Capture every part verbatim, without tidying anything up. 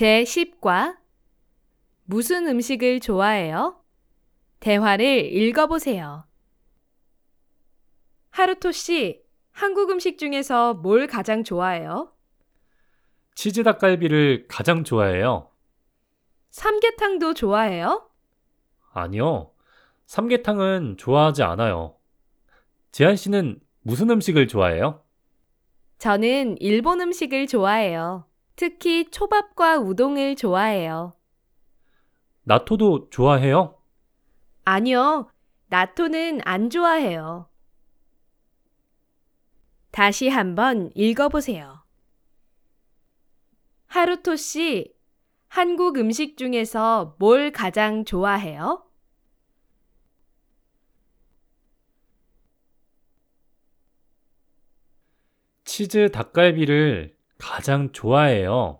제십 과 무슨 음식을 좋아해요? 대화를 읽어보세요. 하루토 씨, 한국 음식 중에서 뭘 가장 좋아해요? 치즈 닭갈비를 가장 좋아해요. 삼계탕도 좋아해요? 아니요. 삼계탕은 좋아하지 않아요. 재한 씨는 무슨 음식을 좋아해요? 저는 일본 음식을 좋아해요. 특히 초밥과 우동을 좋아해요. 나토도 좋아해요? 아니요, 나토는 안 좋아해요. 다시 한번 읽어보세요. 하루토 씨, 한국 음식 중에서 뭘 가장 좋아해요? 치즈 닭갈비를 가장 좋아해요.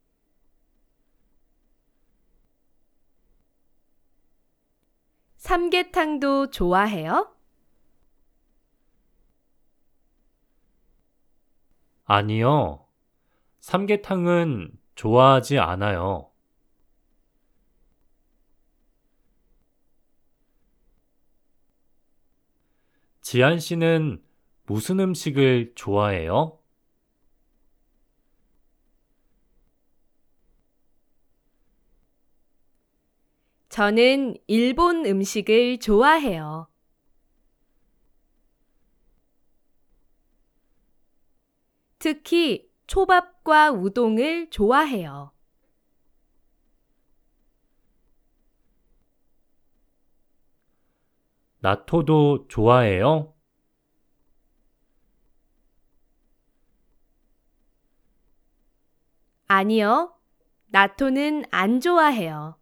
삼계탕도 좋아해요? 아니요. 삼계탕은 좋아하지 않아요. 지한 씨는 무슨 음식을 좋아해요? 저는 일본 음식을 좋아해요. 특히 초밥과 우동을 좋아해요. 나토도 좋아해요? 아니요, 나토는 안 좋아해요.